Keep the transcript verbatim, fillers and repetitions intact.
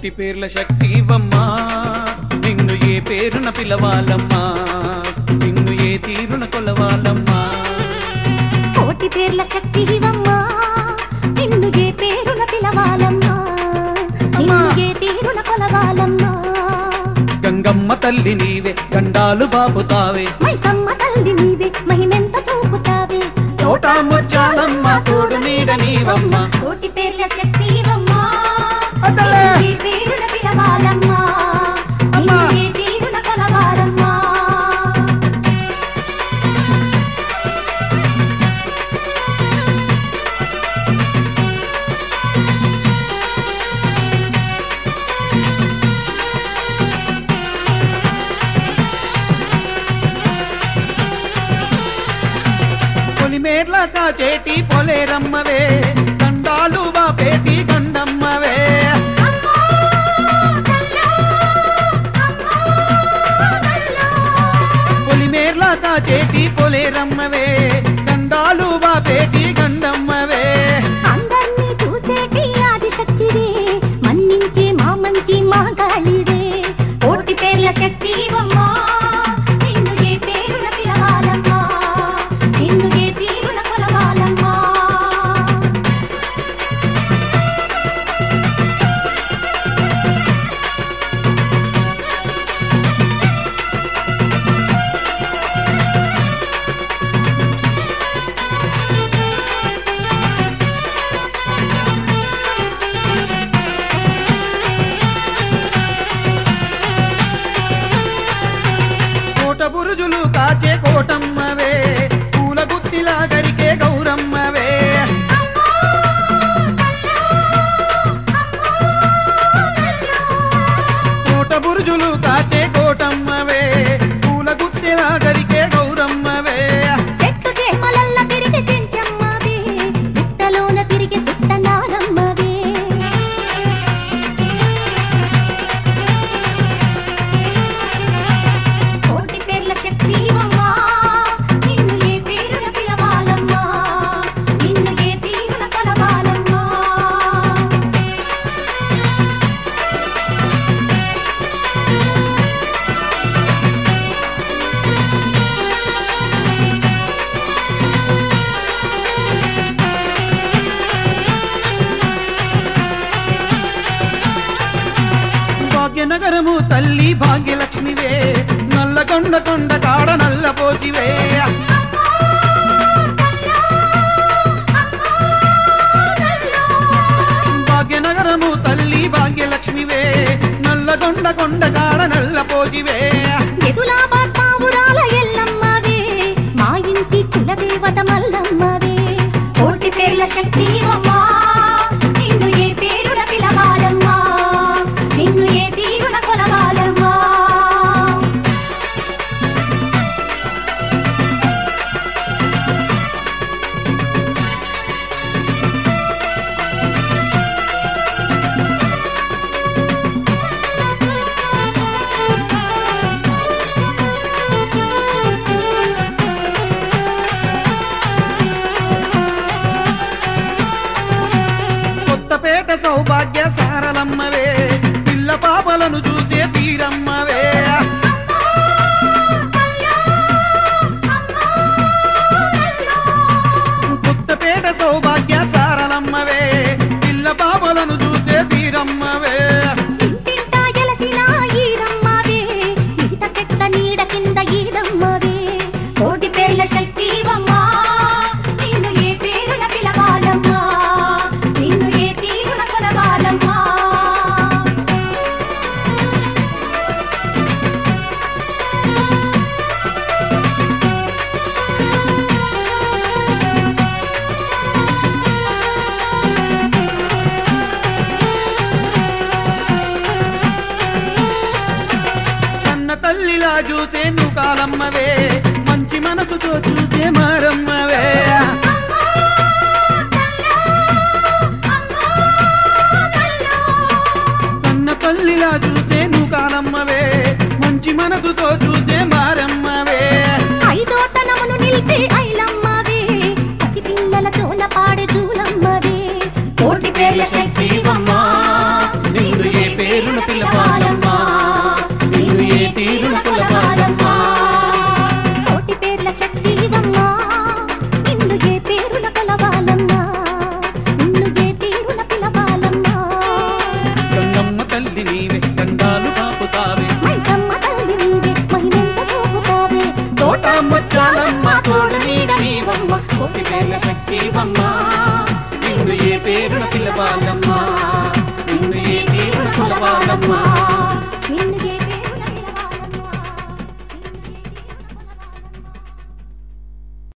కోటి పేర్ల శక్తివమ్మా నిన్ను ఏ పేరున పిలవాలమ్మా నిన్ను ఏ తీరున కొలవాలమ్మా కోటి పేర్ల శక్తివమ్మా నిన్ను ఏ పేరున పిలవాలమ్మా నిన్ను ఏ తీరున కొలవాలమ్మా గంగమ్మ తల్లి నీవే గండాలు బాపుతావే మైసమ్మ తల్లి నీవే మహిమెంత చూపుతావే తోటా ముచ్చాలమ్మ తోడు నీడ నీవమ్మ కోటి పేర్ల శక్తివమ్మా అతలే. నిన్ను ఏ పేరున పిలవాలమ్మా నిన్ను ఏ తీరున కొలవాలమ్మా పొలిమేర్ల కాచేటి పొలేరమ్మవే గండాలు బాపేటి గండమ్మవే పొలిమేర్ల కాచేటి పొలేరమ్మవే గండాలు బాపేటి గండమ్మవే అందర్నీ చూసేటి ఆదిశక్తివే మన్నించే మా మంచి మా గాలివే కోటి పేర్ల శక్తివమ్మా నిన్ను ఏ పేరున పిలవాలమ్మా నిన్ను ఏ తీరున కొలవాలమ్మా కోట బురుజులు కాచే కోటమ్మవే పూల గుత్తిలా గరికే గౌరమ్మవే కోట బురుజులు కాచే కోటమ్మవే పూల గుత్తిలా గరికే గౌరమ్మవే చెట్టు చేమలల్ల తిరిగి చెంచమ్మవే పుట్టలోన తిరిగి పుట్టనారమ్మవే కోటి పేర్ల శక్తివమ్మా నిన్ను ఏ పేరున పిలవాలమ్మా నిన్ను ఏ తీరున కొలవాలమ్మా భాగ్యనగరము తల్లి భాగ్యలక్ష్మివే నల్లకొండ కొండ కాడ నల్లపోతివే భాగ్యనగరము తల్లి భాగ్యలక్ష్మివే నల్లకొండ కొండ కాడ నల్లపోతివే ఎదులా బాటావురాల ఎల్లమ్మవే మా ఇంటి కులదేవత మల్లమ్మవే కోటి పేర్ల శక్తివమ్మా నిన్ను ఏ పేరున పిలవాలమ్మా నిన్ను ఏ తీరున కొలవాలమ్మా కొత్తపేట సౌభాగ్య సారలమ్మవే పిల్ల పాపలను చూసే తీరమ్మవే కొత్తపేట సౌభాగ్య సారలమ్మవే పిల్ల పాపలను చూసే తీరమ్మవే ఇంటింటా ఎలసిన ఈరమ్మవే ఈత చెట్ల నీడ కింద ఈదమ్మవే కోటి పేర్ల శక్తివమ్మా నిన్ను ఏ పేరున పిలవాలమ్మా నిన్ను ఏ తీరున కొలవాలమ్మా కన్న తల్లిలా చూసే నువ్వు కాలమ్మవే మంచి మనసుతో చూసే మారమ్మవే కన్న తల్లిలా చూసే నువ్వు కాలమ్మవే మంచి మనసుతో చూసే మారమ్మవే ఐదోతనమును నిలిపే ఐలమ్మవే పసిపిల్లల తోల పాడే చూలమ్మవే కోటి పేర్ల శక్తివమ్మా నిన్ను ఏ పేరు కోటి వేల శక్తివమ్మ నిన్ను ఏ పేరున పిలవాలమ్మా నిన్ను ఏ పేరున పిలవాలమ్మా